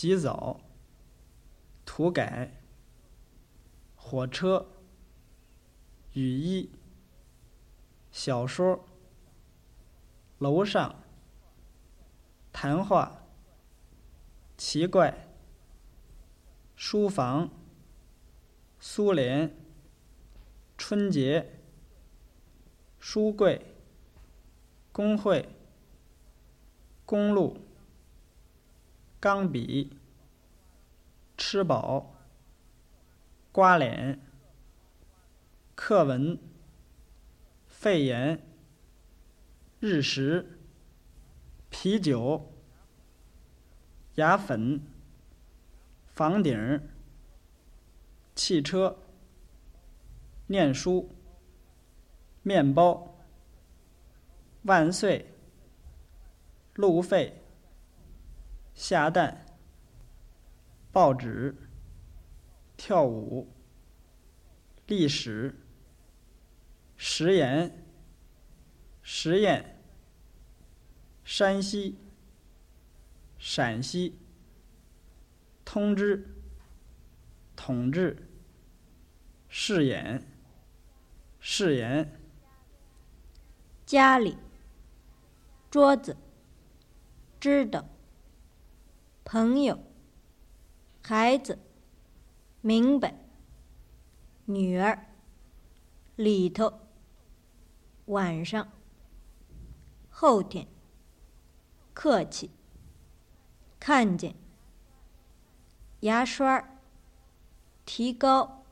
洗澡、涂改、火车、雨衣、小说、楼上、谈话、奇怪、书房、苏联、春节、书柜、工会、公路、钢笔、吃饱、刮脸、课文、肺炎、日食、啤酒、牙粉、房顶、汽车、念书、面包、万岁、路费、下蛋、报纸、跳舞、历史、食盐、实验、山西、陕西、通知、统治、饰演、誓言、 家里、桌子、知道、朋友、孩子、明白、女儿、里头、晚上、后天、客气、看见、牙刷、提高、